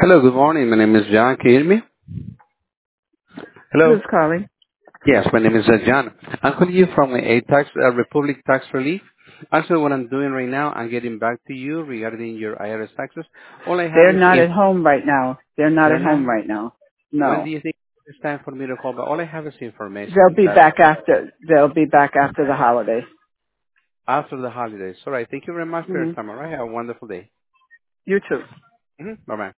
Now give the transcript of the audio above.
Hello, good morning. My name is John. Can you hear me? Hello? Who's calling? Yes, my name is John. I'm calling you from a tax Republic Tax Relief. Actually, what I'm doing right now, I'm getting back to you regarding your IRS taxes. All I have They're is not if at home right now. They're not they're at home not, right now. when No. do you think it's time for me to call back? All I have is They'll information be that back after. They'll be back after the holiday. after the holidays. All right. Thank you very much for your Hmm. time. All right. Have a wonderful day. You too. Bye-bye.